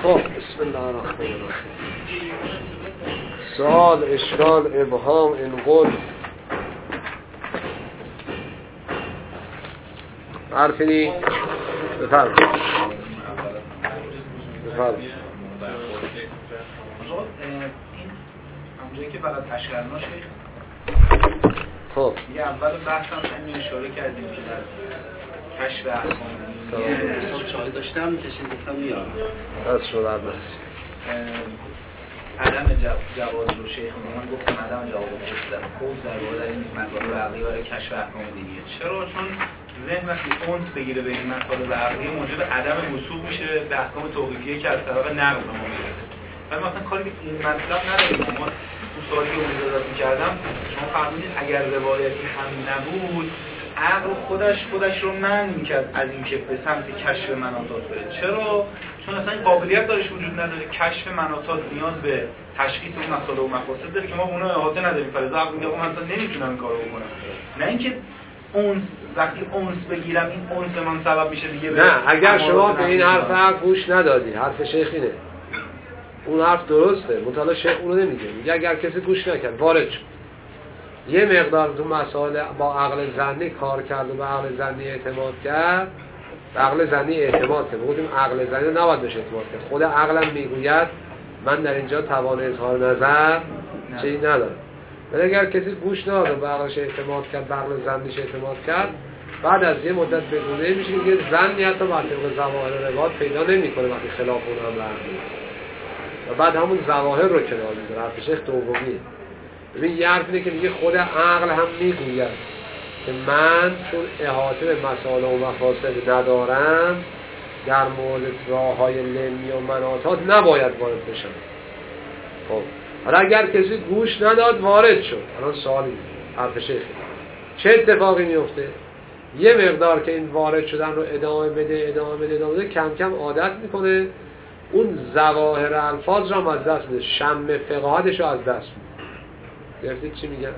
خب بسم الله الرحمن الرحیم. سوال، اشکال، ابهام، انقل، حرفی بفرمایید. همونجایی که برای تشکرنا شیخ خب یه اول بحث هم همین اشاره کردیم که در کشف احکام چای داشتم میکشیم گفتم میارم از شده نسی عدم جواز رو شیخ من گفتم عدم جواز رو گفتم خوب در این مطالب عقلی برای کشف احکام دیگه. چرا؟ چون ذهن وقتی اونس بگیره به این مطالب عقلی موجب عدم وصول میشه به احکام توقیفیه که از طرف نقل ما میرسه. ولی مثلا کاری که این مطلب نداریم. ما تو سوالی که اونجا می‌کردم شما فرمودید اگر روایتی هم نبود عقل خودش رو منع می‌کرد از اینکه به سمت کشف مناطات بره. چرا؟ چون اصلا این قابلیت دارش وجود نداره. کشف مناطات نیاز به تشخیص اون مصالح و مقاصد داره که ما اونها احاطه نداریم. فلذا عقل میگه من اصلا نمیتونم این کارو بکنم. نه اینکه اونس وقتی اونس بگیرم این اونس من سبب میشه دیگه. نه اگر شما به این حرف گوش ندادی، حرف شیخ اینه، اون حرف درسته، مطالعه شیخ اونو نمیگه. میگه اگر کسی گوش نکرد وارد شد یه مقدار تو مسائل با عقل ظنی کار کرد و به عقل ظنی اعتماد کرد، به عقل ظنی اعتماد کرد. بگیم عقل ظنی نباید بهش اعتماد کرد. خود عقلم میگوید من در اینجا توان اظهار نظر چیزی ندارم. ولی اگر کسی گوش نداد و به عقلش اعتماد کرد، به عقل ظنیش اعتماد کرد، بعد از یه مدت بدونه میشه که ظنی حتی بر طبق ظواهر روایات پیدا نمیکنه وقتی خلاف اون امر عقلی و بعد همون ظواهر رو کنار میذاره. حرف شیخ دومیه. ببین یه حرف اینه که میگه خود عقل هم میگوید که من چون احاطه به مسائل و مفاسد ندارم در مورد راه‌های لمی و مناطات نباید وارد بشم. خب حالا اگر کسی گوش نداد وارد شد، الان سوالی حرف شیخ چه اتفاقی میفته؟ یه مقدار که این وارد شدن رو ادامه بده کم کم عادت میکنه، اون ظواهر الفاظ رو از دست میده، شم فقاهتش رو از دست میده. گرفتید چی میگن؟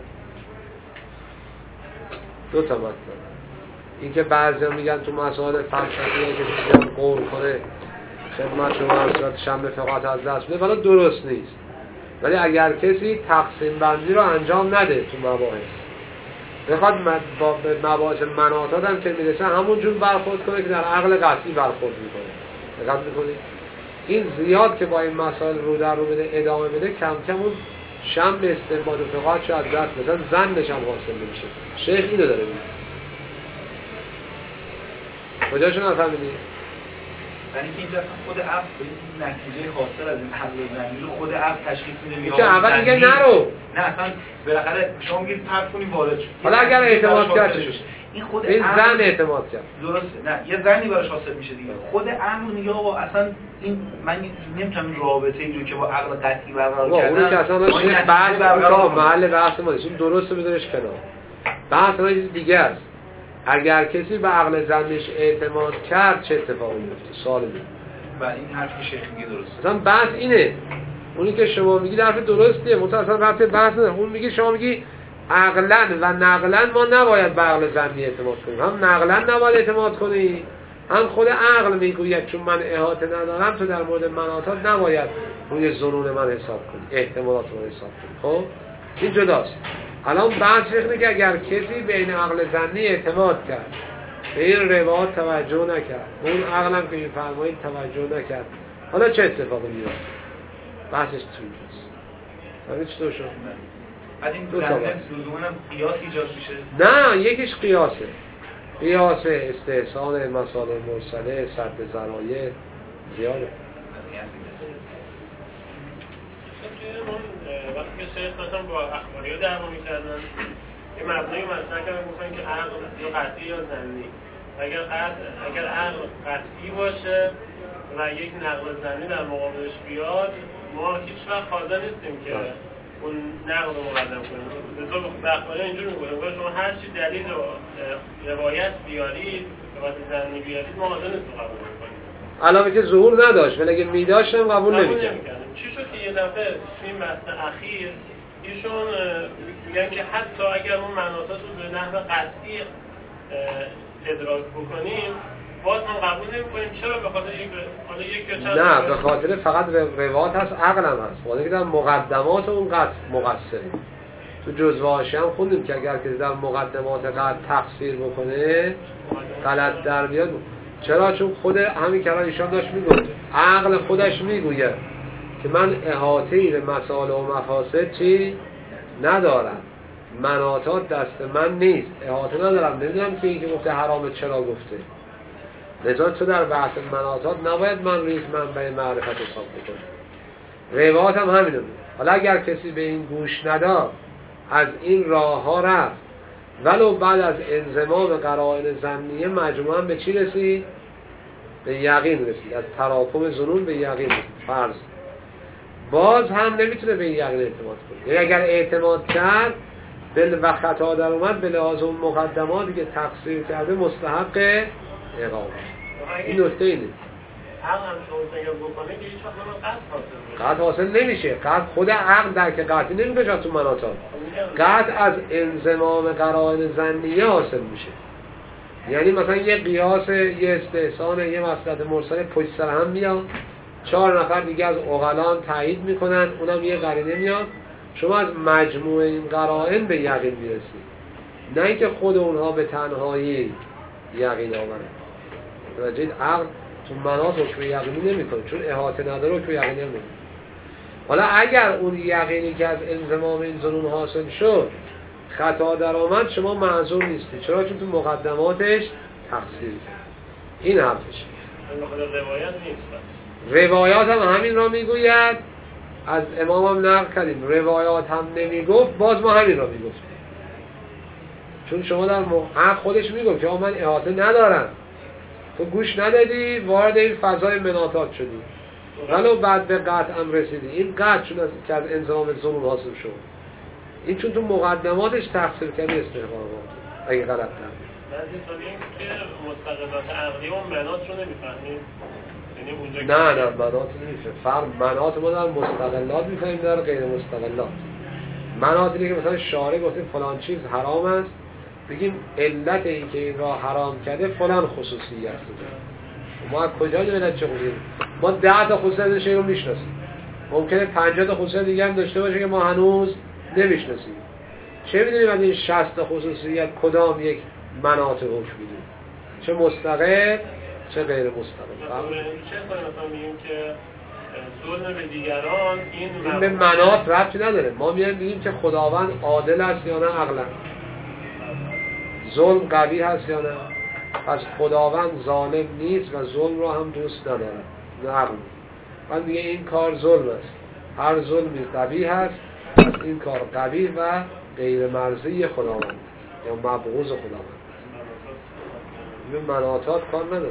دو تا مطلب. این که بعضی میگن تو مسائل فلسفی که چیزی قول کنه خدمت شما از شم فقاهت از دست میده، ولی درست نیست. ولی اگر کسی تقسیم بندی رو انجام نده تو مباحث، بخواد به مباحث مناطات هم که میرسه همون جور برخورد کنه که در عقل قطعی برخورد میکنه. دقت میکنید؟ این زیاد که با این مسائل رو در رو بده ادامه بده کم کم اون شم به استنباط و فقاهت از دست بزن، زنش هم حاصل نمیشه. شیخ اینو داره میگه. کجاشو نفهمیدی؟ یعنی که اینجا خود عقل به این نتیجه حاصل از این عقل ظنی رو خود عقل تشخیص میده. که اول میگه نرو. نه اصلا بالاخره شما میگید پرت کنیم وارد شد. حالا اگر اعتماد کرد این خود این زن اعتماد کرد. درسته. نه یه زنی براش حاصل میشه دیگه. خود عقل میگه آقا اصلا این من نمیتونم این رابطه ای رو که با عقل قطعی برقرار کردم. اون که اصلا شیخ بحث برقرار محل بحث ما نیست. درسته بذارش کنار. بحث ما چیز دیگه است. اگر کسی به عقل ظنیش اعتماد کرد چه اتفاقی میفته؟ سوال اینه. و این حرفی شیخ میگه درسته. مثلا بحث اینه. اونی که شما میگی حرف درستیه، متأسفانه رفت بحث نه. اون میگه شما میگی عقلاً و نقلاً ما نباید به عقل ظنی اعتماد کنیم. هم نقلاً نباید اعتماد کنی، هم خود عقل میگوید چون من احاطه ندارم تو در مورد مناطات نباید روی ظنون من حساب کنی، احتمالات رو حساب کنی. خب این جداست. الان بحث اینه که اگر کسی بین عقل ظنی اعتماد کرد، به این روایات توجه نکرد، اون عقلم که میفرمایید توجه نکرد، حالا چه اتفاقی میفته؟ بحثش تویست. همین چطور شد؟ از این لزوماً قیاس ایجاد میشه؟ نه یکیش قیاسه. قیاس استحسان مسائل مرسله، سد ذرایع زیاده. وقتی که شیخ مثلا با اخباری ها دعوا میکردن یه مبنایی مطرح کردن گفتن که عقل یا قطعی یا ظنی. اگر عقل قطعی باشه و یک نقل ظنی در مقابلش بیاد ما هیچ وقت حاضر نیستیم که اون نقل رو مقدم کنیم. به اخباری اینجور میگویم شما هر چی دلیل و روایت بیارید روایت ظنی بیارید ما حاضر نیستیم قبول کنیم. علاوه که ظهور نداشت ولی اگه می‌داشتم قبول نمی‌کردم. چی شد که یه دفعه توی این بحث اخیر ایشون میگن که حتی اگر اون مناطات رو به نحو قطعی ادراک بکنیم باز ما قبول نمی‌کنیم. چرا؟ به خاطر یک یا چند نه، به خاطر فقط روایات هست، عقل هم هست. ولی که در مقدمات اون قطع مقصره. تو جزوه حاشیه هم خوندیم که اگر کسی در مقدمات قطع تقصیر بکنه غلط در بیاد. چرا؟ چون خود همین که ایشان داشت میگفت عقل خودش میگوید که من احاطه‌ای به مسائل و مفاسد چی ندارم، مناطات دست من نیست، احاطه ندارم، نمیدونم که این که گفته حرامه چرا گفته. لذا تو در بحث مناطات نباید من ریز منبع معرفت حساب بکنم. روایات هم همینه. حالا اگر کسی به این گوش نداد، از این راه ها رفت، ولو بعد از انضمام قرائن ظنیه مجموعاً به چی رسید؟ به یقین رسید. از تراکم ظنون به یقین رسید. فرض باز هم نمیتونه به این یقین اعتماد کنه. یعنی اگر اعتماد کرد و خطا در اومد، به لحاظ اون مقدماتی که تقصیر کرده مستحق اقامه. این نکته اینه. عقل هم شما اگر بکنه که هیچ وقت قطع حاصل نمیشه. قطع خود عقل درک قطعی نمیشه تو مناطات. قطع از انضمام قرائن ظنیه حاصل میشه. یعنی مثلا یه قیاس، یه استحسان، یه مصلحت مرسل پشت سر هم میاد، 4 نفر دیگه از عقلان تایید میکنن، اونم یه قرینه میاد، شما از مجموع این قرائن به یقین میرسید، نه اینکه خود اونها به تنهایی یقین آورن. راجع عقل تو مناط حکم یقینی نمیکنه، چون احاطه نداره حکم یقینی نمیکنه. حالا اگر اون یقینی که از انضمام این ظنون حاصل شد خطا در آمد، شما معذور نیستی. چرا؟ چون تو مقدماتش تقصیر کرد. این حرفش. روایت نیست. روایات هم همین را میگوید. از امام هم نقل کردیم روایات هم نمیگفت، باز ما همین را میگفت. چون شما در حق خودش میگفت که من احاطه ندارم، تو گوش ندادی، وارد این فضای مناطات شدی، ولو بعد به قطع هم رسیدی. این قطع چون که از انضمام ظنون حاصل شد، این چون تو مقدماتش تقصیر کردی استحقاقات اگه غلط کرد. بعضی طوریه که مستقلات عقلی و مناط رو نمیفهمیم. نه مناط نمیشه. فرق مناط ما در مستقلات میفهمیم، در غیر مستقلات. مناط اینه که مثلا شارع گفته فلان چیز حرام است، بگیم علت این که این را حرام کرده فلان خصوصیت داره. ما از کجا علت چه خوبیم؟ ما 10 تا خصوصیت شیء رو میشناسیم، ممکنه 50 تا خصوصیت دیگه هم داشته باشه که ما هنوز نمیشناسیم. چه میدونیم از این 60 تا خصوصیت کدام یک مناط حکم میدونیم، چه مستقل چه غیر مستقل. چه مثلا میگیم که ظلم به دیگران این به مناط ربطی نداره. ما میگیم که خداوند عادل است یا نه عقلا، ظلم قوی هست یا نه. پس خداوند ظالم نیست و ظلم رو هم دوست نداره، نه عقل. من میگه این کار ظلم است، هر ظلمی قوی هست، پس این کار قوی و غیر مرضی خداوند یا مبغوض خداوند. این مناطات کار نداره.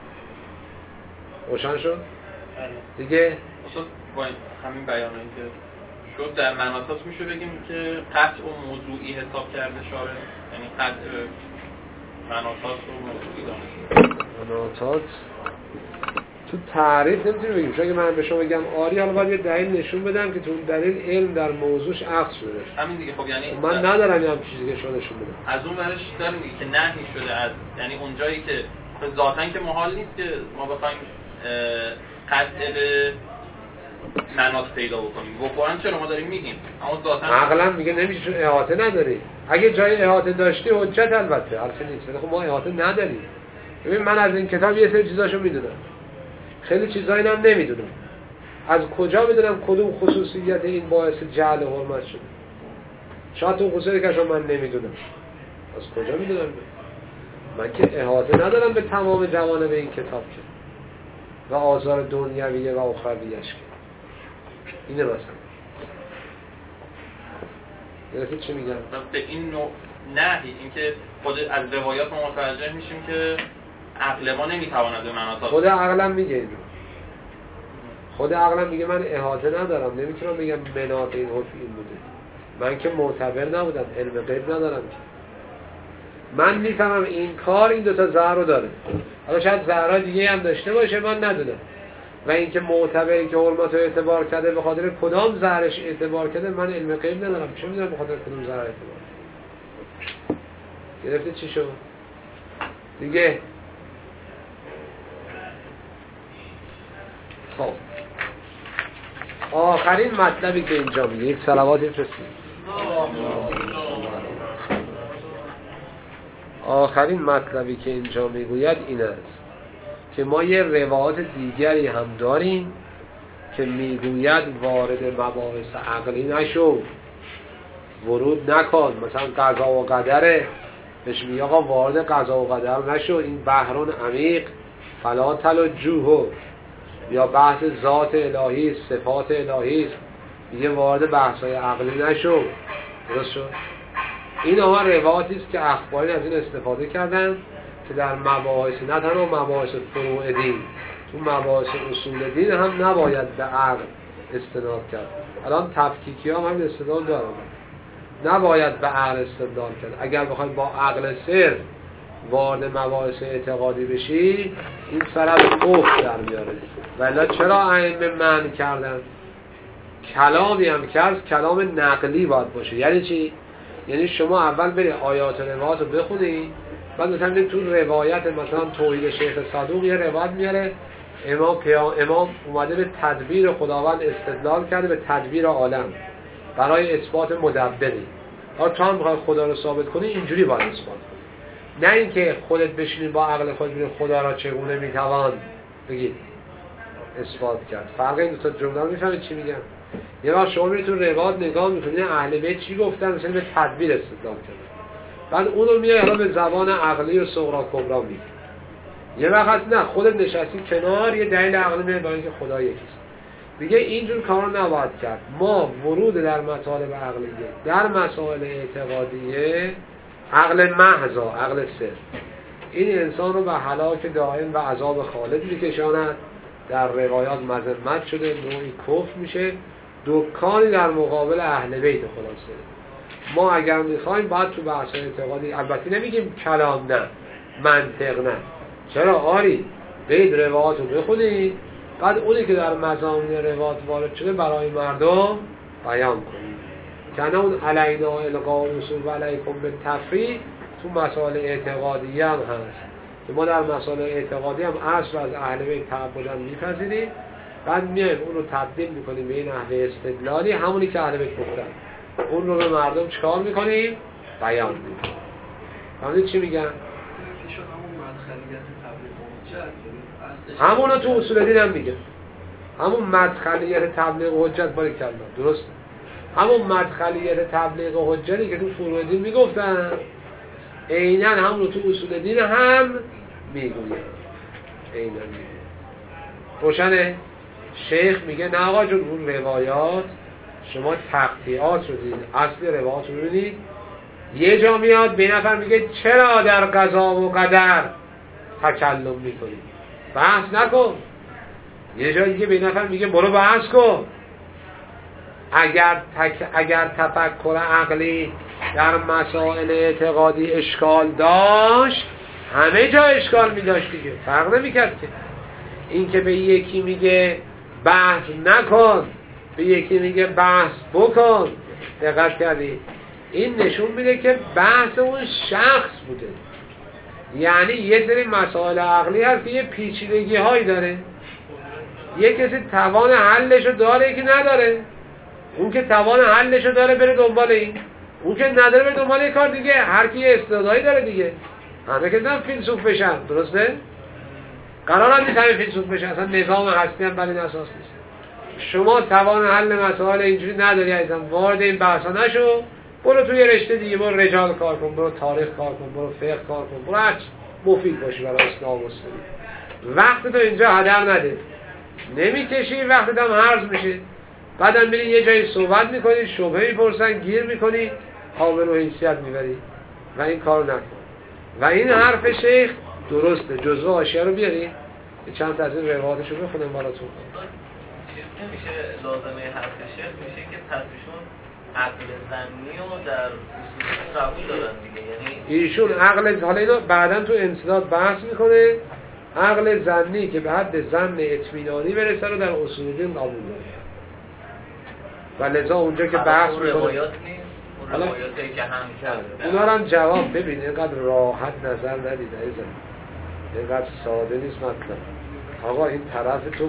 روشن شد؟ دیگه با همین بیانایی که شد در مناطات میشه بگیم که قطع و موضوعی حساب کرده شارع، یعنی قطع مناطات و موضوعی دانست. مناطات تو تعریف نمیتونیم بگیم، چون اگه من به شما بگم آری، حالا باید یه دلیل نشون بدم که تو دلیل علم در موضوعش اخذ شده. همین دیگه. خب یعنی من ندارم یه هم چیزی که شما نشون بدم. از اون ورش داریم دیگه که نهی شده از، یعنی اونجایی که ذاتاً که محال نیست که ما بخوایم قطع به مناط پیدا بکنیم. واقعا چرا ما داریم میگیم، اما ذاتاً عقلا میگه نمیشه چون احاطه نداری. اگه جای احاطه داشتی حجت البته حرفی نیست، خب ما احاطه نداریم. ببین من از این کتاب یه سری چیزاشو میدونم، خیلی چیزایی هم نمیدونم. از کجا میدونم کدوم خصوصیت این باعث جعل حرمت شده؟ شاید اون خصوصیتی که من نمیدونم، از کجا میدونم؟ من که احاطه ندارم به تمام جوانب این کتاب که و آثار دنیویه و اخرویش که اینه مثلا. یعنی چی میگم؟ به این نوع نهی، اینکه خود از روایات ما متوجه میشیم که عقل ما نمیتواند به مناطات. خود عقلم میگه اینو. خود عقلم میگه من احاطه ندارم، نمیتونم بگم مناط این حکم این بوده. من که معتبر نبودم، علم غیب ندارم که. من میفهمم این کار این دوتا ضرر رو داره، حالا شاید ضررهای دیگه هم داشته باشه من ندونم. و اینکه معتبری که حرمت رو اعتبار کرده به خاطر کدام ضررش اعتبار کرده، من علم غیب ندارم، چه میدونم به خاطر کدام ضرر اعتبار گرفته. چی شد دیگه؟ خب آخرین مطلبی که اینجا میگه، یک صلواتی فرستید. آخرین مطلبی که اینجا میگوید این است که ما یه روایت دیگری هم داریم که میگوید وارد مباحث عقلی نشو، ورود نکن. مثلا قضا و قدره، بهش میگه آقا وارد قضا و قدر نشو، این بحران عمیق، فلا تلجوه، یا بحث ذات الهی، صفات الهی، میگه وارد بحث‌های عقلی نشو. درست شد؟ این آقا روایتی است که اخباری از این استفاده کردن که در مباحث، نه تنها مباحث فروع دین، تو مباحث اصول دین هم نباید به عقل استناد کرد. الان تفکیکی ها هم استدلال دارن، نباید به عقل استدلال کرد. اگر بخوای با عقل صرف وارد مباحث اعتقادی بشی، این سرت کفر در میاره. ولی چرا ائمه منع کردن؟ کلامی هم کرد، کلام نقلی باید باشه. یعنی چی؟ یعنی شما اول بری آیات و روایات رو بخونی، بعد مثلا تو روایت مثلا توحید شیخ صدوق یه روایت میاره، امام اومده به تدبیر خداوند استدلال کرده، به تدبیر عالم برای اثبات مدبری. تو هم بخوای خدا رو ثابت کنی، اینجوری باید اثبات کنی، نه اینکه خودت بشینی با عقل خود ببین خدا را چگونه میتوان بگید اثبات کرد. فرق این دو تا جمله رو میفهمید چی میگم؟ یه وقت شما میری تو روایت نگاه میکنید اهل بیت چی گفتن، مثلا به تدبیر استدلال کردن، بعد اون رو میای حالا به زبان عقلی و صغرا کبرا میگی. یه وقت نه، خودت نشستی کنار یه دلیل عقلی میاری برای اینکه خدا یکیست. دیگه اینجور کارا نباید کرد. ما ورود در مطالب عقلیه، در مسائل اعتقادیه، عقل محض، عقل صرف، این انسان رو به هلاک دائم و عذاب خالد میکشاند. در روایات مذمت شده، نوعی کفر میشه، دکانی در مقابل اهل بیت خلاصه. ما اگر میخوایم باید تو بحث اعتقادی، البته نمیگیم کلام نه، منطق نه، چرا آری بید روایات رو بخونید، بعد اونی که در مضامین روایات وارد شده برای مردم بیان کنید. که اون علینا القاء اصول و علیکم به تفریق تو مسائل اعتقادی هم هست که ما در مسائل اعتقادی هم اصل از اهل بیت تعبداً میپذیریم، بعد میایم اون رو تبدیل میکنیم به این اهل استدلالی، همونی که اهل بیت گفتن، اون رو به مردم چکار میکنیم؟ بیان میکنیم. فهمید چی میگن؟ همون رو تو اصول دین هم میگه، همون مدخلیت تبلیغ حجت باری کردن، درسته؟ همون مدخلیت تبلیغ حجتی که تو فروع دین میگفتن، عیناً همون رو تو اصول دین هم میگوید. عیناً میگوید. روشنه؟ شیخ میگه نه آقا جون، اون روایات شما تقطیعات رو دید، اصل روایات رو دید. یه جا میاد به نفر میگه چرا در قضا و قدر تکلم میکنی؟ بحث نکن. یه جا دیگه به نفر میگه برو بحث کن. اگر تفکر عقلی در مسائل اعتقادی اشکال داشت، همه جا اشکال میداشت دیگه، فرق نمیکرد که. این که به یکی میگه بحث نکن، به یکی میگه بحث بکن، دقت کردی؟ این نشون میده که بحث اون شخص بوده. یعنی یه سری مسائل عقلی هست که یه پیچیدگی هایی داره، یه کسی توان حلشو داره، یکی نداره. اون که توان حلشو داره بره دنبال این، اون که نداره بره دنبال کار دیگه. هر کی یه استعدادی داره دیگه. همه که نمی‌تونن فیلسوف بشن، درسته؟ قرار نیست همه فیلسوف بشن، اصلا نظام هستی هم بر این اساس نیست. شما توان حل مسائل اینجوری نداری عزیزم، وارد این بحثا نشو، برو توی رشته دیگه، برو رجال کار کن، برو تاریخ کار کن، برو فقه کار کن، برو هرچی مفید باشی برای اسلام و مسلمین. وقت تو اینجا هدر نده، نمیکشی وقتت هم هرز میشه. بعدم میری یه جایی صحبت میکنی، شبهه میپرسن، گیر میکنی، آبرو و حیثیت میبری و این کارو نکن. و این حرف شیخ درسته. جزوه حاشیه رو بیاری، چند تا از این روایاتشو بخونم براتون. میشه لازمه حرف شیخ میشه که تصفیشون عقل ظنی و در اصول قبول دارن دیگه. یعنی ایشون عقل، حالا اینو بعداً تو انسداد بحث میکنه، عقل ظنی که به حد ظن اطمینانی برسه رو در اصول دین قبول داره. و لذا اونجا که بحث میکنه روایات نیست، اون روایاتی که هم کرده اونا رو هم جواب ببین، اینقدر راحت نظر ندید عزیزم، اینقدر ساده نیست مطلب. آقا این طرف تو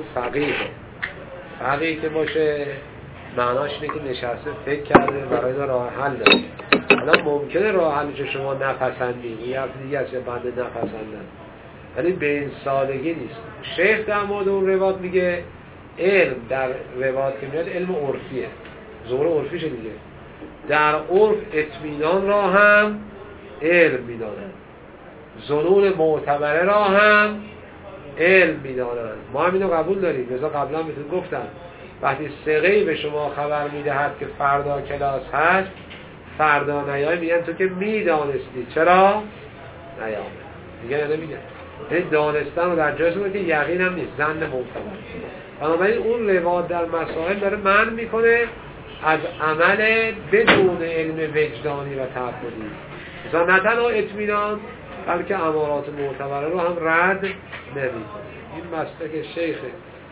فقیه که باشه معناش اینه که نشسته فکر کرده برای اینا راه حل داره. حالا ممکنه راه حلی که شما نپسندید یه حرف دیگه است یا بنده نپسندن، ولی به این سادگی نیست. شیخ در مورد اون روایت میگه علم در روایت که میاد علم عرفیه، ظهور عرفیشه دیگه. در عرف اطمینان را هم علم میدانن، ظنون معتبره را هم علم میدانن. ما هم اینو قبول داریم. مثلا قبلا بهتون گفتم وقتی ثقه‌ای به شما خبر میدهد که فردا کلاس هست، فردا نیای میگن تو که میدانستی چرا نیامد، دیگه نمیگن. یعنی دانستن رو در جایش که یقین هم نیست، ظن معتبر. بنابراین اون روایت در مسائل داره منع میکنه از عمل بدون علم وجدانی و تعبدی. مثلا نه تنها اطمینان بلکه امارات معتبره رو هم رد نمیکنه. این مسلک شیخه.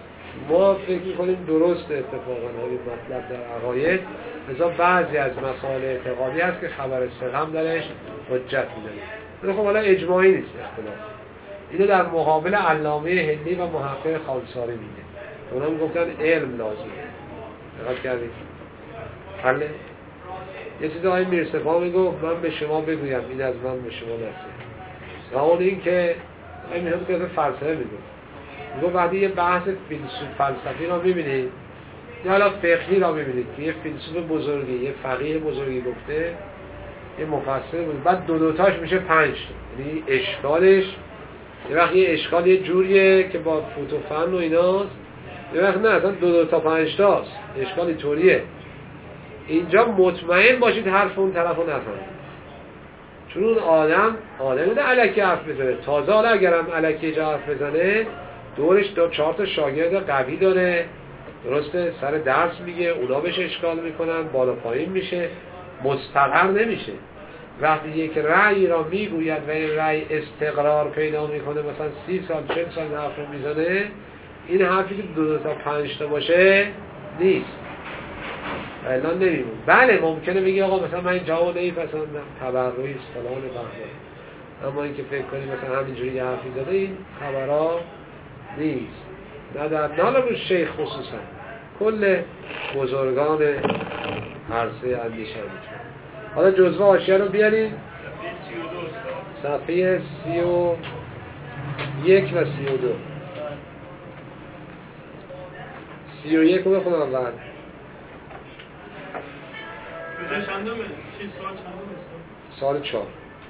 ما فکر میکنیم درست اتفاقا این مطلب در عقاید، لذا بعضی از مسائل اعتقادی هست که خبر ثقه درش حجت میدونه. خب حالا اجماعی نیست اختلاف. اینو در مقابل علامه هندی و محقق خالصاری میگه. اونا هم گفتن علم لازمه. دقت کردید؟ حله؟ یه چیز آقای میرصفا میگفت من به شما بگویم این از من به شما نسید. و اون این که آقای میرصفا که فلسفه میگفت. میگفت وقتی یه بحث فلسفی را میبینید یا حالا فقهی را میبینید که یه فیلسوف بزرگی، یه فقیه بزرگی گفته، یه مفسر بود، بعد دو تاش میشه 5 تا. یعنی اشکالش یه وقت یه اشکال یه جوریه که با فوت و فن و ایناست، یه وقت نه اصلا 2 تا 5 تاست، اشکالی طوریه. اینجا مطمئن باشید حرف اون طرف رو نفهمید، چون اون آدمی نه الکی حرف بزنه. تازه حالا اگرم الکی جا حرف بزنه دورش 4 تا شاگرد قوی داره، درسته، سر درس میگه، اونا بهش اشکال میکنن، بالا پایین میشه، مستقر نمیشه. وقتی یک رأی را میگوید و این رأی استقرار پیدا میکنه، مثلا 30 سال 40 سال حرف رو میزنه، این حرفی که 2 تا 5 تا باشه نیست، اعلان نمیمون. بله ممکنه بگی آقا مثلا من این جواب نمیپسندم، تبرعی است فلان بهمان، اما این که فکر کنی مثلا همینجوری یه حرفی زده، این خبرها نیست. نه حالا رو شیخ خصوصا، کل بزرگان عرصه اندیشه میتونه. حالا جزوه حاشیه رو بیاریم صفحه 31 و 32. 31 رو بخونم اول. سال 4.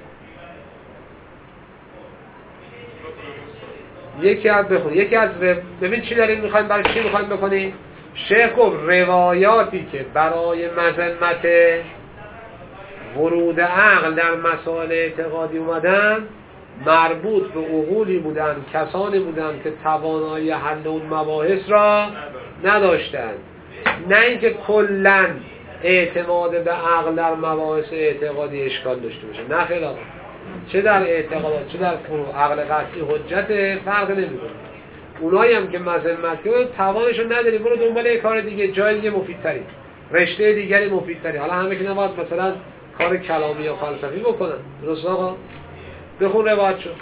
یکی از بخون، یکی از ببین چی داریم میخوایم، برای چی میخوایم بکنیم. شیخ گفت روایاتی که برای مذمت ورود عقل در مسائل اعتقادی اومدن مربوط به عقولی بودن، کسانی بودن که توانایی حل اون مباحث را نداشتند، نه اینکه کلاً اعتماد به عقل در مباحث اعتقادی اشکال داشته باشه. نه خیلی آقا، چه در اعتقادات چه در فروع عقل قطعی حجت فرق نمیکنه. اونایی هم که مذمت کنن توانشو نداری، برو دنبال یه کار دیگه، جای دیگه مفیدتری، رشته دیگری مفیدتری. حالا همه که نباید مثلا کار کلامی یا فلسفی بکنن. درست آقا؟ بخون روایت شو.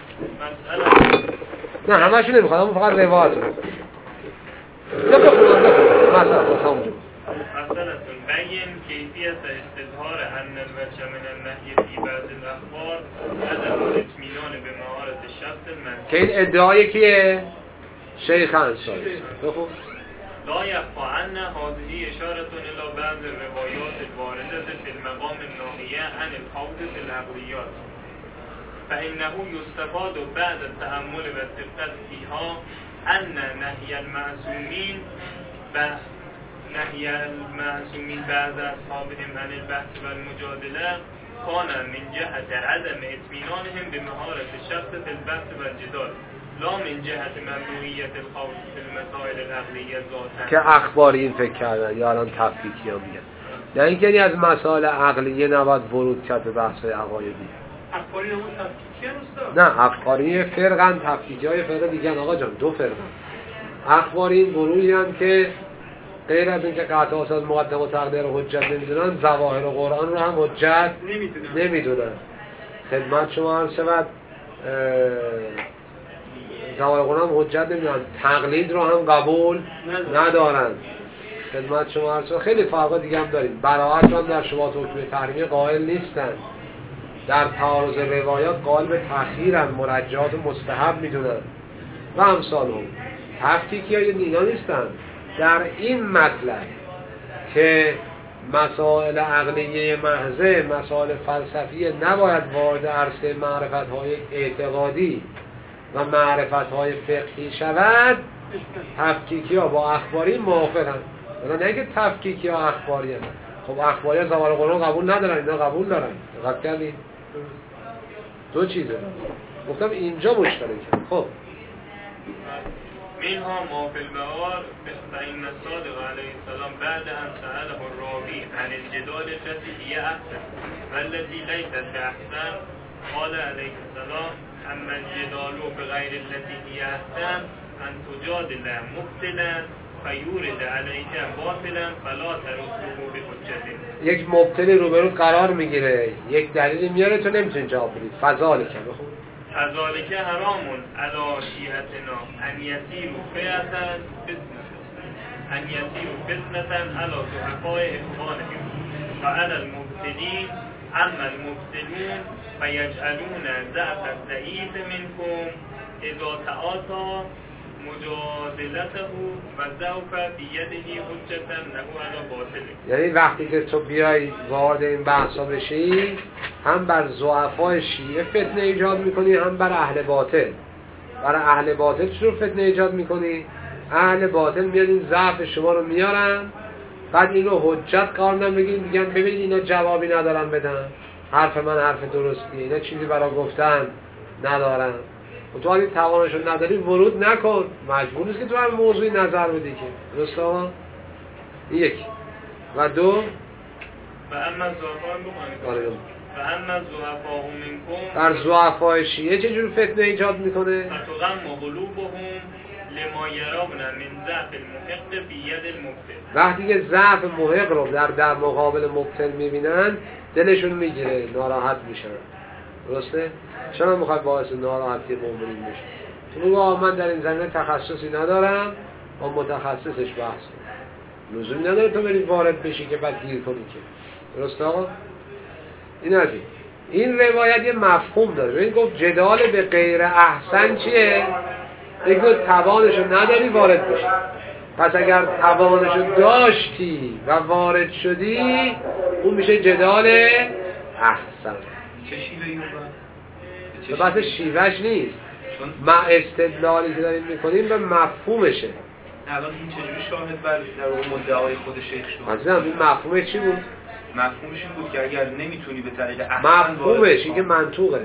نه همه‌شو نمیخوام، اما فقط روایت رو. یا بخون مثلا بين كيفية استظهار أن الوجه من النهي في بعض الأخبار عدم الاطمئنان بمهارة الشخص المنسوب. که این ادعای کیه؟ شیخ انصاری. لا يخفى أن هذه إشارة إلى بعض الروايات الواردة في المقام الناهية عن الحوادث العقليات، فإنه يستفاد بعد التأمل والدقة فيها أن نهي المعصومين بعض أصحابهم عن البحث والمجادلة كان من جهة عدم اطمئنانهم بمهارة الشخص في البحث والجدال، لا من جهة ممنوعیت الخوض في المسائل العقلیه ذاتا. که اخباری این فکر کردن یا الان تفکیکی ها میگن، یعنی اینکه از مسائل عقلیه نباید ورود کرد به بحث عقایدی. اخباری نمون تفکیکی هست؟ نه، اخباری فرقن، تفکیکی های فرق دیگه. آقا جان دو فرقن. اخباری این گروهی هم که غیر از اینکه قطع اساس مقدم و تقدیر و حجت نمیدونن، ظواهر و قرآن رو هم حجت نمیدونن. خدمت شما عرض شود زوال قرآن هم حجت نمیدونن، تقلید رو هم قبول ندارن. خدمت شما عرض شد. خیلی فرقا دیگه هم داریم. براءت هم در شبهات حکم تحریمی قائل نیستن، در تعارض روایات قائل به تأخیرن، مرجحات مستحب میدونن و امثال هم. تفکیکی های اینا نیستن. در این مطلب که مسائل عقلیه محضه، مسائل فلسفیه نباید وارد عرصه معرفت‌های اعتقادی و معرفت‌های فقهی شود، تفکیکی ها با اخباری موافقن. نه اینکه تفکیکی ها اخباری هستن. خب اخباری ها زوال قرآن قبول ندارن، اینا قبول دارن. دقت کردید؟ دو چیزه. گفتم اینجا مشترکه. خب منها ما فی البوار فإن الصادق علیه السلام بعد ان سأله الراوی عن الجدال التي هي احسن والتي ليست باحسن قال علیه السلام اما الجدال بغیر التي هي احسن ان تجادل مبتلا فیورد علیک باطلا فلا ترده بحجة. یک مبتلی روبرو قرار میگیره، یک دلیلی میاره، تو نمیتونی جواب بدی. فذالک بخون. فذالک حرام علی شیعتنا ان یسیروا فتنة علی ضعفاء اخوانهم و علی المبتلین اما المبتلون فیجعلون ضعف الضعیف منکم اذا تعاطی مجادلته و ضعف بیده حجة له علی باطله. یعنی وقتی که تو بیای وارد این بحثا بشی، هم بر ضعفای شیعه فتنه ایجاد میکنی، هم بر اهل باطل. برای اهل باطل چطور فتنه ایجاد میکنی؟ اهل باطل میاد این ضعف شما رو میارن، بعد اینو حجت قرار نمیگیرن، میگن ببینید اینا جوابی ندارن بدن، حرف من حرف درستیه، اینا چیزی برای گفتن ندارن. و تو اگه توانشو نداری ورود نکن، مجبور نیست که تو هر موضوعی نظر بدی که. درسته ها؟ یک و دو و اما الضعفاء و اما الضعفاء منکم در ضعفای شیعه چجور فتنه ایجاد میکنه؟ فتغم قلوبهم لما یرون من ضعف المحق فی ید المبتل. وقتی که ضعف محق رو در مقابل مبتل میبینن دلشون میگیره، ناراحت میشن. درسته؟ چرا میخواد باعث ناراحتی مؤمنین بشه؟ تو میگه من در این زمینه تخصصی ندارم، با متخصصش بحث کنم. لزومی نداره تو بری وارد بشی که بعد گیر کنی که. درسته آقا؟ این از این روایت یه مفهوم داره. این گفت جدال به غیر احسن چیه؟ یک دو توانشو نداری وارد بشی. پس اگر توانشو داشتی و وارد شدی، اون میشه جدال احسن. چه شیوهی اون؟ به بحث شیوهش نیست، ما استدلالی که داریم میکنیم به مفهومشه. الان این چجوری شاهد بر در اون مدعای خود شیخ شد؟ عزیزم این مفهومه چی بود؟ مفهومش این بود که اگر نمیتونی به طریق احسن مفهومش این که منطوقه.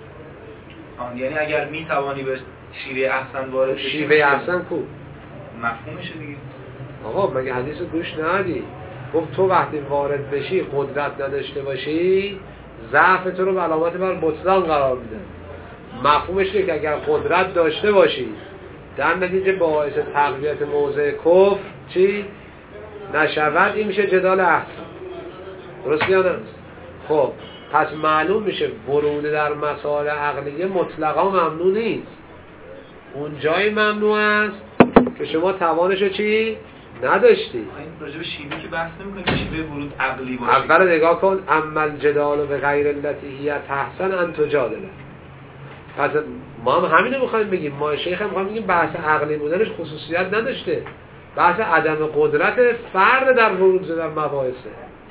یعنی اگر میتوانی به شیوه احسن وارد بشی، شیوه احسن کو؟ مفهومشه دیگه. آقا مگه حدیث گوش ندی؟ گفت تو وقتی وارد بشی قدرت نداشته باشی، ضعف تو رو علامت بر بطلان قرار میده. مفهومش اینه که اگر قدرت داشته باشی، در نتیجه باعث تقویت موضع کفر چی نشود، این میشه جدال احسن. درست یا نه؟ خب پس معلوم میشه ورود در مسائل عقلیه مطلقا ممنوع نیست. اون جای ممنوع است که شما توانشو چی نداشتی. این راجع به شیوه که بحث نمی‌کنیم، شیوه ورود عقلی باشه. اول نگاه کن، اما الجدال به غیر التي هي احسن ان تجادل. پس ما هم همینو می‌خوایم بگیم، ما شیخ هم می‌خوایم بگیم بحث عقلی بودنش خصوصیت نداشته، بحث عدم قدرت فرد در ورود در مباحثه.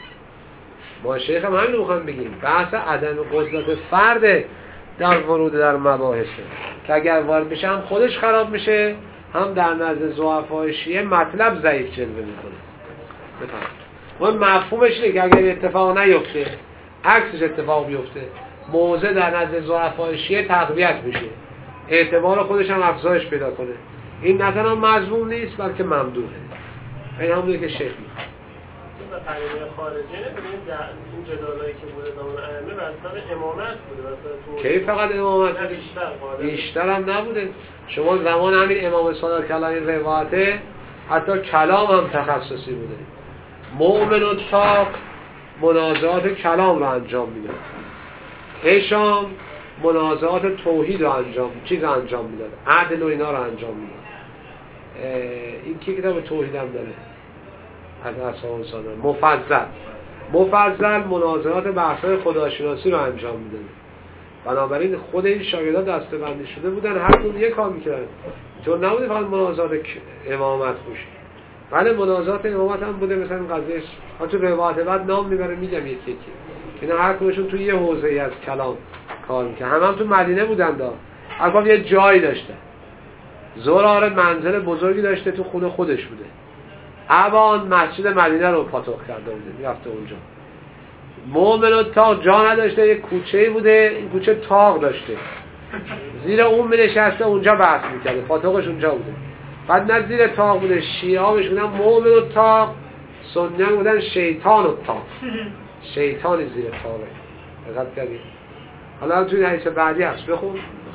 ما شیخ هم همینو می‌خوایم بگیم، بحث عدم قدرت فرد در ورود در مباحثه که اگر وارد بشه هم خودش خراب میشه، هم در نزد ضعفای شیعه مطلب ضعیف جلوه میکنه. بفهم ما مفهومش اینه که اگر اتفاق نیفته، عکسش اتفاق بیفته، موضع در نزد ضعفای شیعه تقویت میشه، اعتبار خودش هم افزایش پیدا کنه. این نه تنها مذموم نیست بلکه ممدوحه. این همونه که شیخ میگه. و قرینه خارجه ببینید در این جدالایی که بوده زمان ائمه بر سر امامت بوده، کی فقط امامت بوده؟ بیشتر هم نبوده. شما زمان همین امام صادق کلامی روایته حتی کلام هم تخصصی بوده. مؤمن و تاق منازعات کلام رو انجام میده. هشام منازعات توحید رو انجام میداد، عدل و اینا رو انجام میداد. این که کتاب توحید هم داره از اصحاب ساده. مفضل مناظرات بحث‌های خداشناسی رو انجام میداد. بنابراین خود این شاگردان دسته‌بندی شده بودن، هر کدوم یک کار میکردن. تو نبوده فقط مناظرات امامت باشه، بله مناظرات امامت هم بوده. مثلا قضیه تو روایت بعد نام میبره میگم یکی اینا هر کدومشون تو یه حوزه‌ای از کلام کار میکنن. هم تو مدینه بودن البته یه جایی داشته. زرار منزل بزرگی داشته تو خونه خودش بوده. اوان مسجد مدینه رو پاتوق کرده بوده، میرفته اونجا. مومن و تاق جا نداشته، یه کوچه‌ای بوده، این کوچه تاق داشته، زیر اون می‌نشسته اونجا بحث میکرده، پاتوقش اونجا بوده. بعد نه زیر تاق بوده، شیعه بهش بودن مومن و تاق، سنی بودن شیطان و تاق. شیطانی زیر تاقه. دقت کردید؟ حالا توی حدیث بعدی هست بخون.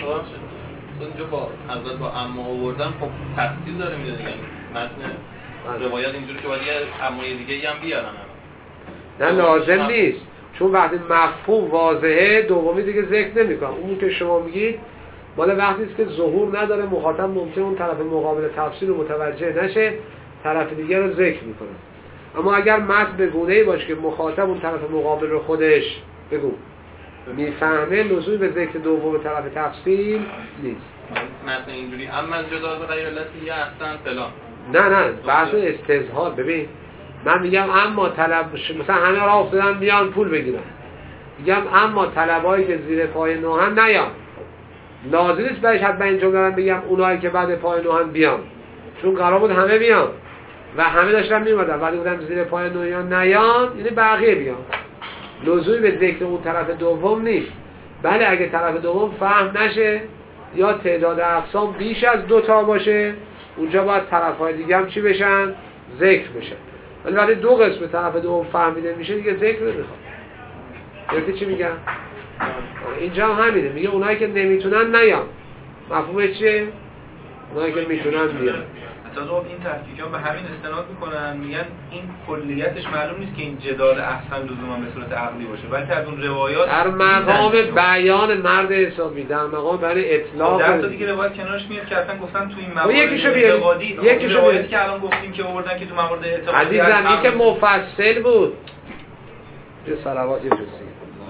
اونجا با حضرت با اما آوردن خب تفصیل داره میده دیگه. متن روایت اینجوری که باید یه امای دیگه هم بیارن. نه لازم نیست، چون وقتی مفهوم واضحه دومی دیگه ذکر نمی‌کنم. اون که شما میگید مال وقتی است که ظهور نداره، مخاطب ممکن اون طرف مقابل تفسیر رو متوجه نشه، طرف دیگه رو ذکر میکنه. اما اگر متن به گونه‌ای باشه که مخاطب اون طرف مقابل رو خودش بگو میفهمه، لزومی به ذکر دوم طرف تفصیل نیست. مثلا اینجوری اما از جدا به غیر علتی یا احسن فلان. نه بحث استظهار. ببین من میگم اما طلب مثلا همه را افتادن بیان پول بگیرن، میگم اما طلبایی که زیر پای نوحن نیان، لازم نیست بهش حتما این جمله رو بگم اونایی که بعد پای نوحن بیان، چون قرار بود همه بیان و همه داشتن میومدن، ولی بودن زیر پای نوحن نیان، یعنی بقیه بیان. لزومی به ذکر اون طرف دوم نیست. بله اگه طرف دوم فهم نشه یا تعداد اقسام بیش از 2 تا باشه، اونجا باید طرف‌های دیگه هم چی بشن؟ ذکر بشن. ولی وقتی 2 قسم طرف دوم فهمیده میشه دیگه ذکر نمیخواد. یعنی چی میگم؟ اینجا هم همینه، میگه اونایی که نمیتونن نیان. مفهومش چیه؟ اونایی که میتونن بیان. مثلا این تحقیقات به همین استناد میکنن، میگن این کلیتش معلوم نیست که این جدال احسن لزوما به صورت عقلی باشه، بلکه از اون روایات در مقام بیان مرد حسابی، در مقام برای اطلاق. در تا دیگه روایت کنارش میاد که اصلا گفتن تو این موارد یکیشو روایتی که الان گفتیم که آوردن که تو موارد اعتقادی عزیزم این که مفصل بود. یه صلوات یه جزئی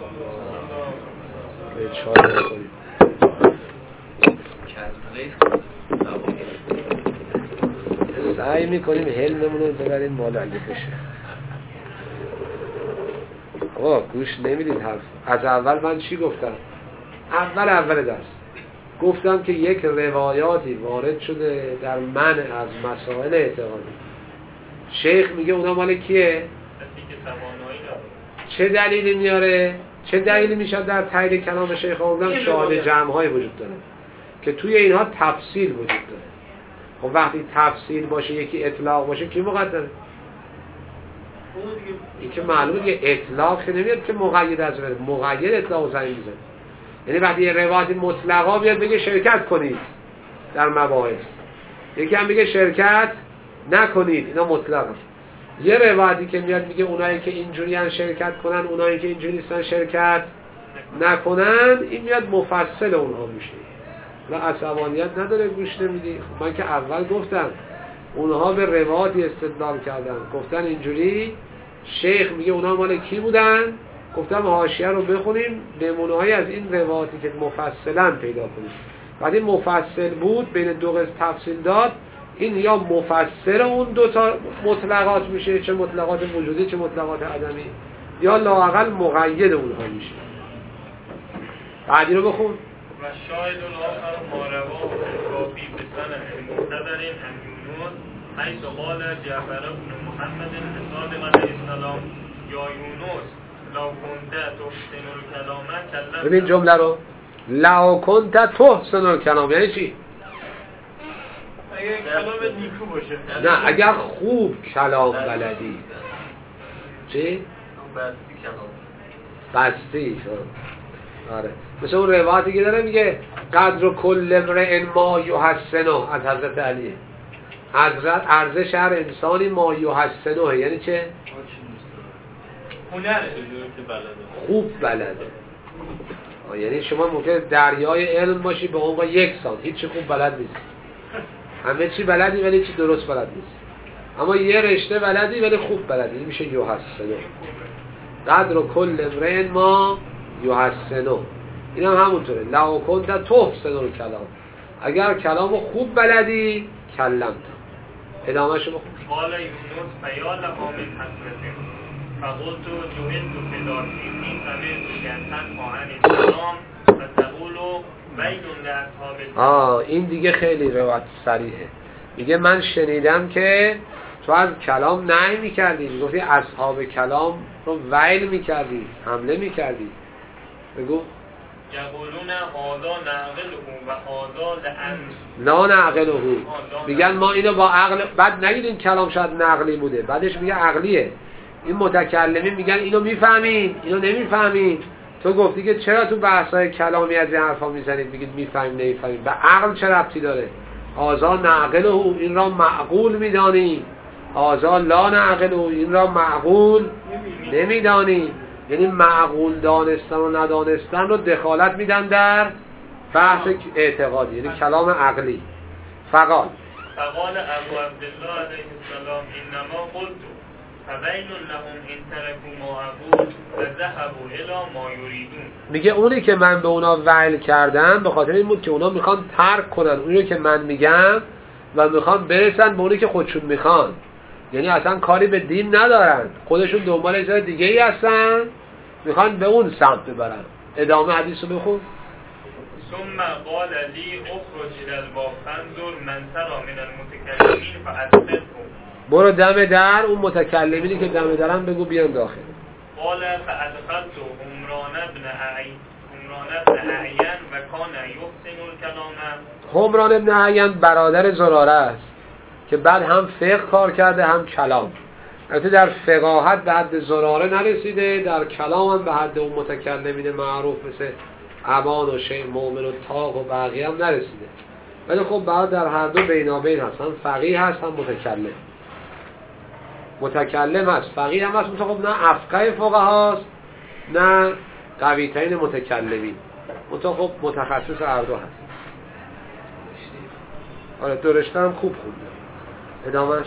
به چهار بخورید. سعی میکنیم حلممون رو ببریم بالا اگه بشه. گوش نمیدید حرف. از اول من چی گفتم؟ اول درس گفتم که یک روایاتی وارد شده در منع از مسائل اعتقادی. شیخ میگه اونا مال کیه؟ چه دلیلی میاره؟ چه دلیلی میشه در تایید کلام شیخ آوردن؟ شاهد جمع‌های وجود داره که توی اینها تفصیل وجود داره. خب وقتی تفصیل باشه یکی اطلاق باشه کی مقدره؟ این که معلومه که اطلاق که نمیاد که مقید از بره، مقید اطلاق زمین میزنه. یعنی وقتی یه روایت مطلقا بیاد بگه شرکت کنید در مباحث، یکی هم بگه شرکت نکنید، اینا مطلقا. یه روایتی که میاد میگه اونایی که اینجوریان شرکت کنن، اونایی که اینجوری نیستن شرکت نکنن، این میاد مفصل اونها میشه. و عصبانیت نداره گوش نمیدی. خب من که اول گفتم اونها به روایتی استدلال کردن، گفتن اینجوری. شیخ میگه اونها مال کی بودن؟ گفتم حاشیه رو بخونیم، نمونه‌ای از این روایتی که مفصلا پیدا کنیم. وقتی مفصل بود بین 2 قسم تفصیل داد، این یا مفسر اون 2 تا مطلقات میشه، چه مطلقات وجودی چه مطلقات عدمی، یا لااقل مقید اونها میشه. بعدی رو بخون. و شاهد الآخر ما رواه الکافی بسند معتبر عن یونس حیث قال جعفر بن محمد صادق علیه السلام یا یونس لو کنت تحسن الکلام کلمت. ببین جمله رو، لو کنت تحسن الکلام یعنی چی؟ اگر کلام نیکو باشه. نه اگر خوب کلام بلدی. چی؟ بستی. آره مثل اون روایتی که داره میگه قدر کل امرئ ما یحسنه از حضرت علی، ارزش هر انسانی ما یحسنه یعنی چه؟ هنره، خوب بلده. یعنی شما ممکنه دریای علم باشی به عنوان یک سال هیچی خوب بلد نیست، همه چی بلدی ولی چی درست بلد نیست، اما یه رشته بلدی ولی خوب بلدی، این میشه یحسنو. قدر و کل امرئ ما یحسنو، این هم همونطوره. لو کنت تحسن الکلام، اگر کلامو خوب بلدی کلمت. ادامه شما خوب. قال یونس فیا لها من حسرته فقلت جهلت فلاسیسی سمعت جنتن خواهن اسلام و تقولو ویلون لاصحاب. این دیگه خیلی روایت صریحه، میگه من شنیدم که تو از کلام نهی میکردی، میگفتی اصحاب کلام رو ویل میکردی، حمله میکردی. بگو. یقولون هذا نعقله و هذا لا نعقله، میگن ما اینو با عقل، بعد نگیدین کلام شاید نقلی بوده، بعدش میگه عقلیه. این متکلمین میگن اینو میفهمین، اینو نمیفهمین. تو گفتی که چرا تو بحث‌های کلامی از این حرفا میزنید، میگید میفهمیم نمیفهمیم، به عقل چه ربطی داره؟ هذا نعقله، این را معقول میدانی، هذا لا نعقله، این را معقول نمیدانی. یعنی معقول دانستن و ندانستن رو دخالت میدن در بحث اعتقادی، یعنی کلام عقلی. فقال ابو عبدالله علیه السلام انما قلت فویل لهم ان ترکوا ما اقول وذهبوا الی ما یریدون. میگه اونی که من به اونا ویل کردم به خاطر این بود که اونا میخوان ترک کنن اونی که من میگم و میخوان برسن به اونی که خودشون میخوان، یعنی اصلا کاری به دین ندارن، خودشون دنبال یه چیز دیگه ای هستن، میخوان به اون سمت ببرن. ادامه حدیث رو بخون. ثم قال لي اخرج الى الباب فانظر من ترى من المتكلمين فادخلهم. برو دم در، اون متکلمینی که دم درن بگو بیان داخل. قال فادخلت عمران ابن اعین و کان یحسن الکلام. عمران ابن اعین برادر زراره است که بعد هم فقه کار کرده هم کلام. البته در فقاهت به حد زراره نرسیده، در کلام هم به حد اون متکلمین معروف مثل ابان و شیخ مومن و تاق و بقیه هم نرسیده، ولی خب بعد در هر دو بینابین هست، هم فقیه هست هم متکلم هست، فقیه هم هست، خب نه افقه فقها هست نه قوی ترین متکلمین، خب متخصص هر دو هست. آره درشته هم خوب خونده. ادامهش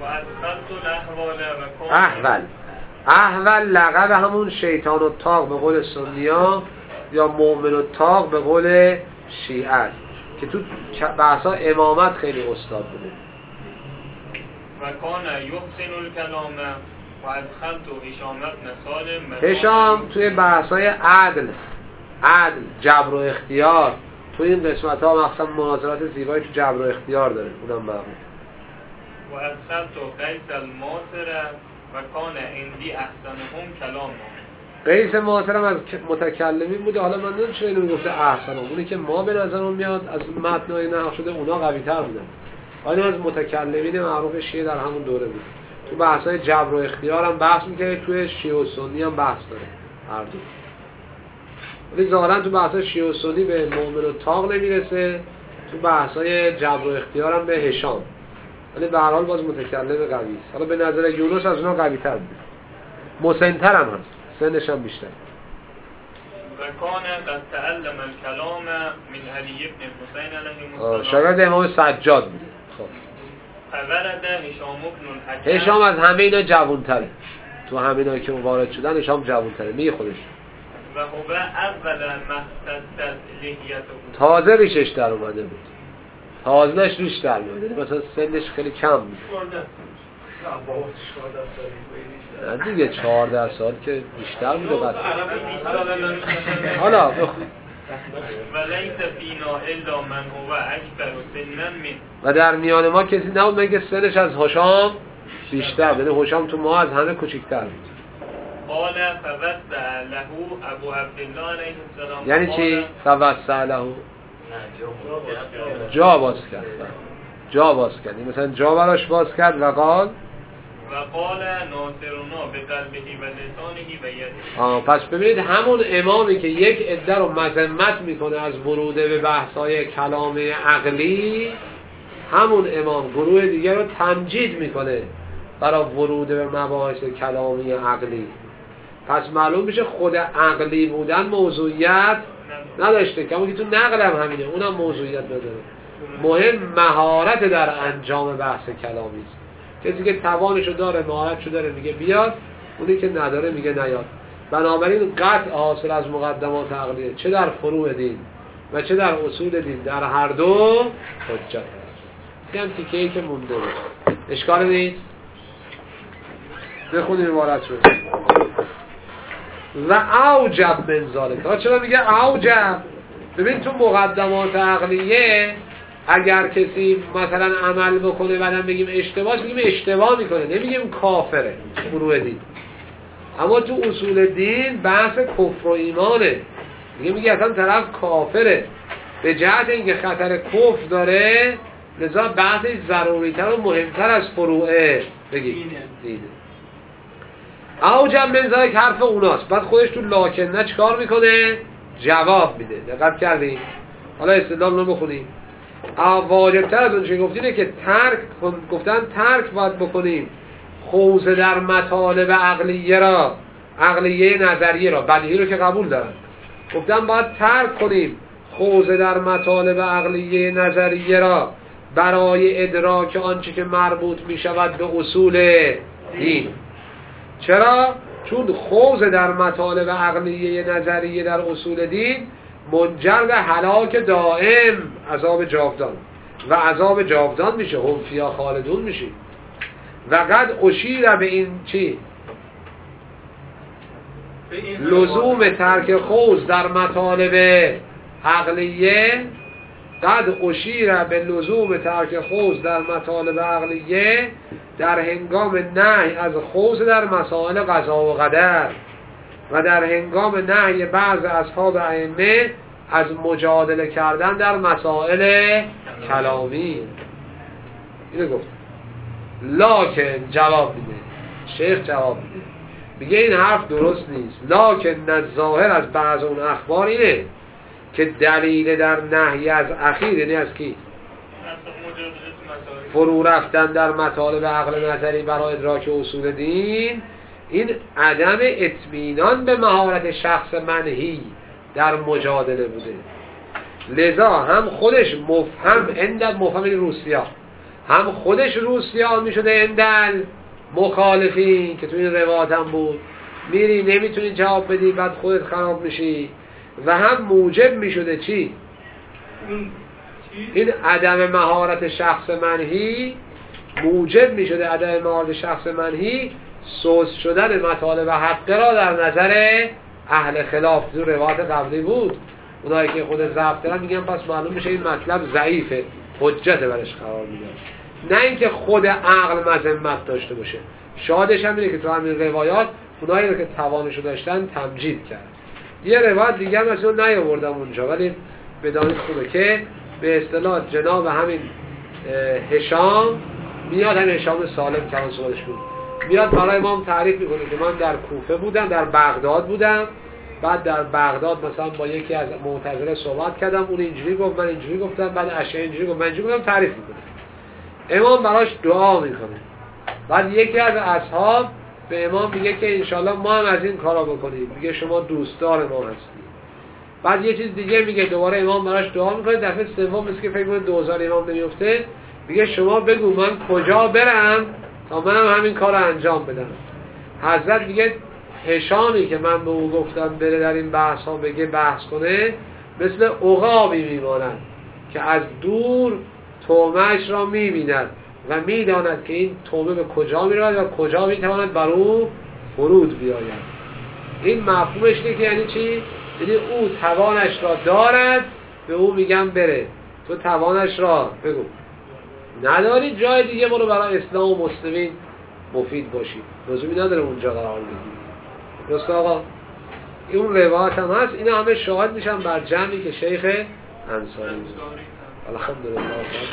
احول لقب همون شیطان و تاق به قول سنیا یا مؤمن و تاق به قول شیعه که تو بحثا امامت خیلی استاد بوده. و کان یحسن الکلام و ادخلت هشام ابن سالم. هشام توی بحثای عدل جبر و اختیار، تو این قسمت ها مخصوصا مناظرات زیبایی تو جبر و اختیار داره، اونم مقبول. و ادخلت قیس الماصر و کان عندی احسنهم کلاما. قیس معاصرم از متکلمین بوده. حالا من نمیدونم چرا اینو میگفته احسنهم، اونی که ما به نظرمون میاد از متنای نقل شده اونا قوی تر بودن، ولی از متکلمین معروف شیعه در همون دوره بود. تو بحثای جبر و اختیار هم بحث میکنه، توی شیعه و سنی هم بحث داره هر دو. ولی ظاهرا تو بحثای شیعه و سنی به مؤمن و تاق نمیرسه، تو بحثای جبر و اختیار هم به هشام، ولی به هر حال باز متکلم قوی است. حالا به نظر یونس از اونا قوی تر بود، مسن‌تر هم هست، سنش هم بیشتر. و کان قد تعلم الکلام من علی ابن حسین علیه السلام. شاگرد امام سجاد بود. خب فورد هشام ابن الحکم. هشام از همه اینا جوان‌تره، تو همینایی که وارد شدن هشام جوان‌تره، میگه خودش. و هو اول مختص لحیته، تازه ریشش در اومده بود، تازهش ریش در میاد، مثلا سنش خیلی کم بود. دیگه 14 سال که بیشتر بوده بعد. حالا ولیس فینا الا من هو اکبر سنا من. و در میان ما کسی نبود مگه سنش از هشام بیشتر، یعنی هشام تو ما از همه کوچیک‌تر بود. قال فوسع له ابو عبدالله علیه السلام. یعنی چی؟ فوسع له جا باز کرد، جا باز کرد، مثلا جا براش باز کرد. و قال ناصرنا به قلبه و لسانه و یده. پس ببینید همون امامی که یک عده رو مذمت میکنه از ورود به بحث‌های کلام عقلی، همون امام گروه دیگر رو تمجید میکنه برای ورود به مباحث کلامی عقلی. پس معلوم میشه خود عقلی بودن موضوعیت نداشته، کما که تو نقل هم همینه، اونم موضوعیت نداره. مهم مهارت در انجام بحث کلامی است. کسی که توانشو داره، مهارتشو داره میگه بیاد، اونی که نداره میگه نیاد. بنابراین قطع حاصل از مقدمات عقلیه، چه در فروع دین و چه در اصول دین، در هر دو حجت است. این هم تیکه‌ای که مونده بود. اشکال نیست؟ بخونیم عبارت رو. و اوجب من ذالک. چرا میگه اوجب؟ ببین تو مقدمات عقلیه اگر کسی مثلا عمل بکنه بعدم بگیم اشتباه، میگیم اشتباه میکنه، نمیگیم کافره فروع دین. اما تو اصول دین بحث کفر و ایمانه، میگه اصلا طرف کافره به جهت اینکه خطر کفر داره، لذا بحثش ضروری‌تر و مهمتر از فروعه. بگید دینه. اوجب من ذالک حرف اوناست. بعد خودش تو لاکنه چیکار میکنه؟ جواب میده. دقت کردین؟ حالا استدلال رو بخونیم. واجب‌تر از اون چه گفتینه که گفتن ترک باید بکنیم خوض در مطالب عقلیه را، عقلیه نظریه را، بدیهی رو که قبول دارن، گفتن باید ترک کنیم خوض در مطالب عقلیه نظریه را برای ادراک آنچه که مربوط می شود به اصول دین. چرا؟ چون خوض در مطالب عقلیه نظریه در اصول دین منجر به هلاک دائم، عذاب جاودان و عذاب جاودان میشه، هم فیها خالدون میشه. و قد اشیر به این چی؟ لزوم ترک خوض در مطالب عقلیه، قد اشیر به لزوم ترک خوض در مطالب عقلیه در هنگام نهی از خوض در مسائل قضا و قدر و در هنگام نهی بعض اصحاب ائمه از مجادله کردن در مسائل کلامی. اینو گفت. لکن جواب میده، شیخ جواب میده، میگه این حرف درست نیست. لکن الظاهر از بعض اون اخبار اینه که دلیل در نهی از اخیر، یعنی از کی؟ فرو رفتن در مطالب عقل نظری برای ادراک اصول دین، این عدم اطمینان به مهارت شخص منهی در مجادله بوده. لذا هم خودش مفهم اندل مفهم روسیا، هم خودش روسیا می شده اندل مخالفین که تو این روایت هم بود، میری نمیتونی جواب بدی بعد خودت خراب میشی، و هم موجب می شده چی؟ این عدم مهارت شخص منهی موجب می شده، عدم مهارت شخص منهی سوس شدن مطالب حق را در نظر اهل خلاف. تو روایت قبلی بود، اونایی که خود ضعف دارن میگن پس معلوم میشه این مطلب ضعیفه، حجت برش قرار میدن، نه اینکه خود عقل مذمت داشته باشه. شادش هم اینه که تو همین روایات اونایی که توانشو داشتن تمجید کرد. یه روایت دیگه هم مثلا نیاوردم اونجا، ولی بدانید خوبه که به اصطلاح جناب همین هشام میاد، همین هشام سالم که اون سوالش بود، میاد برای امام تعریف میکنه که من در کوفه بودم، در بغداد بودم، بعد در بغداد مثلا با یکی از معتزله صحبت کردم، اون اینجوری گفت، من اینجوری گفتم، بعد اشعری اینجوری گفت، من اینجوری گفتم، تعریف میکنه. امام براش دعا میکنه. بعد یکی از اصحاب به امام میگه که انشالله ما هم از این کارا بکنیم، میگه شما دوستدار ما هستی. بعد یه چیز دیگه میگه، دوباره امام براش دعا میکنه. دفعه سوم مثل که فکر کنه 2000 امام نمیفته، میگه شما بگو من کجا برم تا منم همین کارو انجام بدم. حضرت میگه هشامی که من به او گفتم بره در این بحث ها بگه بحث کنه، مثل عقابی میماند که از دور تومه‌اش را میبیند و میداند که این تومه به کجا میرود و کجا میتواند بر او فرود بیاید. این مفهومش اینه که یعنی چی؟ یعنی او توانش را دارد، به او میگم بره. تو توانش را بگو نداری، جای دیگه برو برای اسلام و مسلمین مفید باشی، لزومی نداره اونجا قرار بگیری. درست آقا؟ این روایت هم هست، اینا همه شاهد میشن بر جمعی که شیخ انصاری بود. الحمدلله.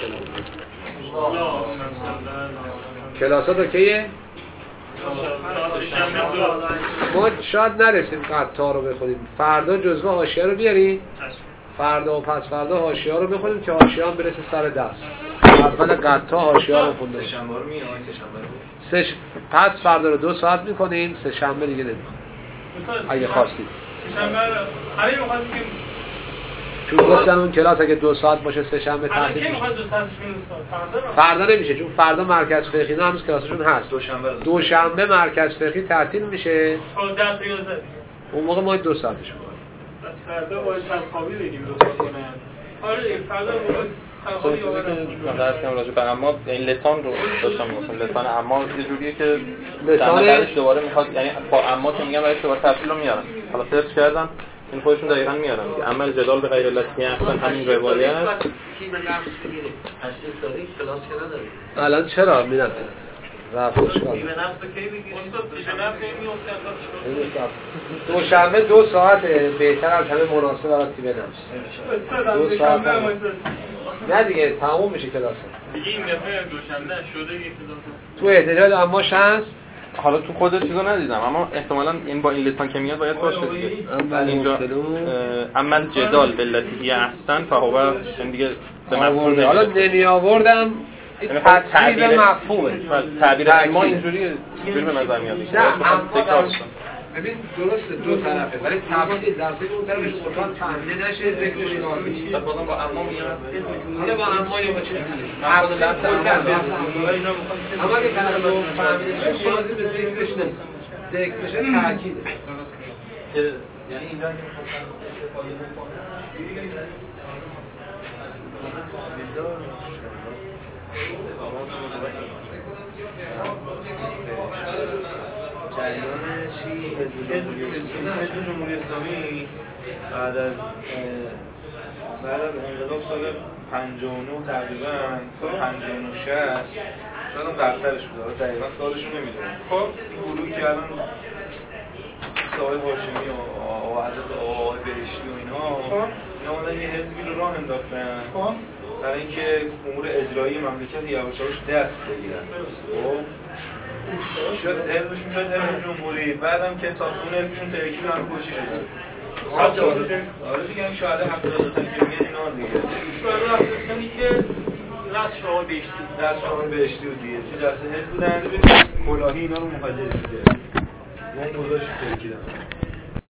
کلاسات کیه؟ ما شاید نرسیم قطعا رو بخونیم، فردا جزوه حاشیه رو بیاریم، فردا و پس فردا حاشیه رو بخونیم که حاشیه هم برسه سر دست. اول قطعا حاشیه رو خونده، پس فردا رو 2 ساعت میکنیم، سه شنبه دیگه نمیخونیم اگه خواستید. چون گفتن اون کلاس اگه 2 ساعت باشه سه شنبه تعطیل میشه. فردا نمیشه چون فردا مرکز فقهی نه هنوز کلاسشون هست. دوشنبه مرکز فقهی تعطیل میشه. اون موقع ما 2 ساعتش می‌کنیم. فردا باید خوابی بگیم دوباره کنن. آره فردا باید خوابی من درس کردم راجع به اما این لسان رو داشتم میگفتم لسان اما یه جوریه که لسان بعدش دوباره میخواد یعنی با اما که میگم بعدش دوباره تفصیل رو میارن حالا سرچ کردم این خودشون دقیقاً میارن که عمل جدال به غیر علتی اصلا همین روایت کی به نفس میگیره اصلی تاریخ کلاس که نداره الان چرا میرن رفتش کار به نفس کی بگیریم دوشنبه 2 ساعت بهتر از همه مناسب برای تیم نفس 2 ساعت نه دیگه تموم میشه کلاس دیگه این دفعه دوشنبه شده یه کلاس تو اعتدال اماش هست حالا تو خود چیزو ندیدم اما احتمالاً این با این لسان که میاد باید باشه اینجا عمل جدال بلتی احسن فهو این دیگه به مفهوم حالا نمی آوردم این تعبیر مفهومه تعبیر ما اینجوری به نظر میاد ببین درسته 2 طرفه ولی تفصیل در ذهن اون طرفش قرآن فهمیده نشه ذکرش نازی بازم با اما میاد حالا با اما یا با چیز دیگه اما که کلمه رو فهمیده نشه نازی به ذکرش نیست ذکرش تأکیده یعنی اینجا جریان چی؟ حزب جمهوری اسلامی بعد از انقلاب سال 59 تقریبا سال 59 60 شاید هم قبلترش بود دقیقا سالشو نمیدونم خب این گروهی که الان آقای هاشمی و حضرت آقای بهشتی و اینها اومدن یه حزبی رو راه انداختن برای اینکه امور اجرایی مملکت یواش یواش دست بگیرن خب شد حزبشون شد حزب جمهوری بعدم که ساختمون حزبشون ترکیب هم کشی شدن آره دیگه هم شاید 70 تا میلیون اینا دیگه شاید رفتنی که راست شما بهشتی دست شما بهشتی و دیگه چه جلسه حزب بودن ببینید کلاهی اینا رو مخالف دیگه اون برداشت ترکیدن